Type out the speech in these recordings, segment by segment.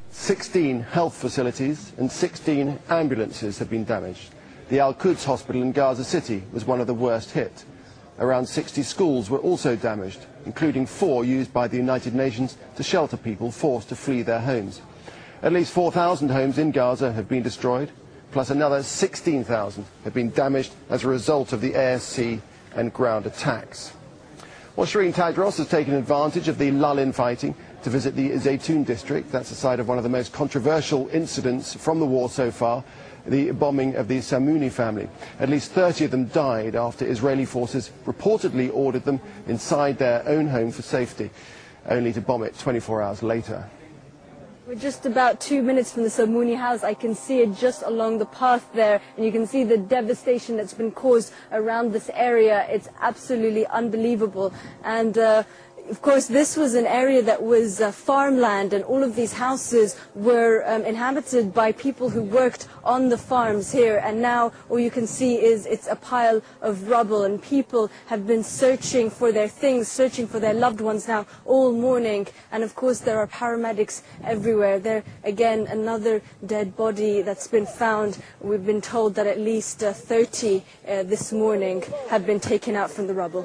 16 health facilities and 16 ambulances have been damaged. The Al-Quds hospital in Gaza City was one of the worst hit. Around 60 schools were also damaged, including 4 used by the United Nations to shelter people forced to flee their homes. At least 4,000 homes in Gaza have been destroyed, plus another 16,000 have been damaged as a result of the air, sea and ground attacks. Well, Shireen Tadros has taken advantage of the lull in fighting to visit the Zaytun district. That's the site of one of the most controversial incidents from the war so far, the bombing of the Samouni family. At least 30 of them died after Israeli forces reportedly ordered them inside their own home for safety, only to bomb it 24 hours later. We're just about 2 minutes from the Samouni house. I can see it just along the path there, and you can see the devastation that's been caused around this area. It's absolutely unbelievable. And of course, this was an area that was farmland, and all of these houses were inhabited by people who worked on the farms here. And now all you can see is it's a pile of rubble, and people have been searching for their things, searching for their loved ones now all morning. And of course, there are paramedics everywhere. There, again, another dead body that's been found. We've been told that at least 30 this morning have been taken out from the rubble.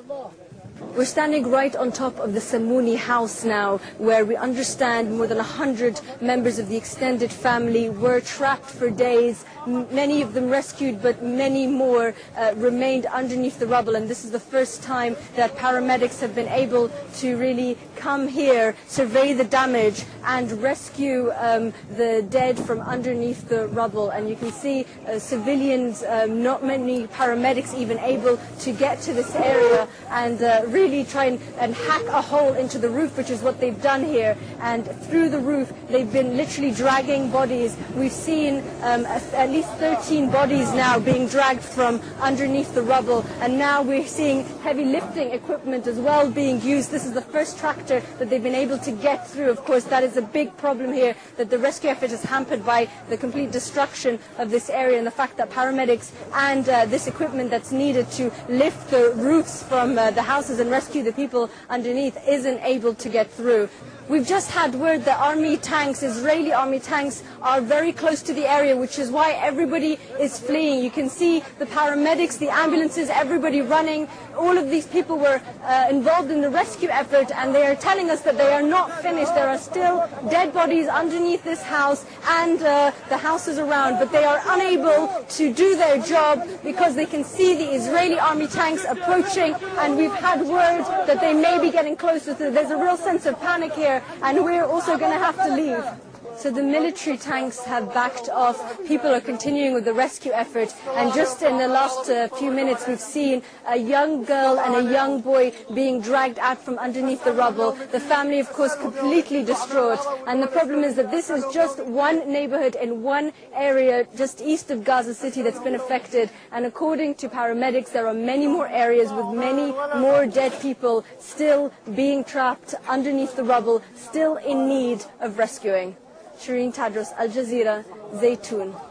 We're standing right on top of the Samouni house now, where we understand more than 100 members of the extended family were trapped for days. Many of them rescued, but many more remained underneath the rubble. And this is the first time that paramedics have been able to really come here, survey the damage, and rescue the dead from underneath the rubble. And you can see civilians, not many paramedics even able to get to this area and really try and hack a hole into the roof, which is what they've done here. And through the roof, they've been literally dragging bodies. We've seen at least 13 bodies now being dragged from underneath the rubble. And now we're seeing heavy lifting equipment as well being used. This is the first tractor that they've been able to get through. Of course, that is a big problem here, that the rescue effort is hampered by the complete destruction of this area and the fact that paramedics and this equipment that's needed to lift the roofs from the houses and rescue the people underneath isn't able to get through. We've just had word that army tanks, Israeli army tanks, are very close to the area, which is why everybody is fleeing. You can see the paramedics, the ambulances, everybody running. All of these people were involved in the rescue effort, and they are telling us that they are not finished. There are still dead bodies underneath this house and the houses around, but they are unable to do their job because they can see the Israeli army tanks approaching, and we've had word that they may be getting closer. So there's a real sense of panic here, and we're also going to have to leave. So the military tanks have backed off. People are continuing with the rescue effort. And just in the last few minutes, we've seen a young girl and a young boy being dragged out from underneath the rubble. The family, of course, completely distraught. And the problem is that this is just one neighborhood in one area just east of Gaza City that's been affected. And according to paramedics, there are many more areas with many more dead people still being trapped underneath the rubble, still in need of rescuing. Shireen Tadros, Al Jazeera, Zaytun.